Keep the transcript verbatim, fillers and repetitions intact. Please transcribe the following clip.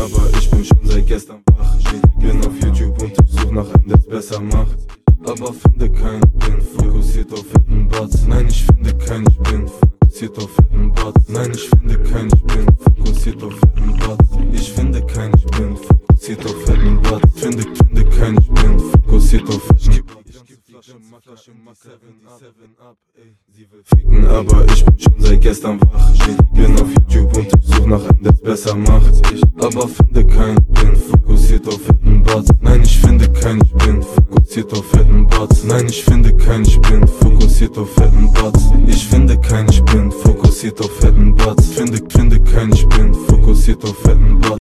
aber ich bin schon seit gestern wach. Ich bin auf YouTube und ich such nach einem, der's besser macht, aber finde keinen. Bin fokussiert auf fetten Butts. Nein, ich finde keinen. Ich bin fokussiert auf fetten Butts. Nein, ich finde keinen. Ich bin fokussiert auf fetten Butts. Ich finde keinen. Ich bin fokussiert auf fetten Butts. Finde, finde keinen. Ich bin fokussiert auf fetten Butts. Sie will ficken, aber ich bin schon seit gestern wach. Ich bin auf YouTube und ich such nach einem, der's besser macht. Ich aber finde keinen. Bin fokussiert auf fetten Butts. Nein, ich finde keinen. Ich bin fokussiert auf fetten Butts. Nein, ich finde keinen. Ich bin fokussiert auf fetten Butts. Ich finde keinen. Ich bin fokussiert auf fetten Butts. Finde, finde keinen. Ich bin fokussiert auf fetten Butts.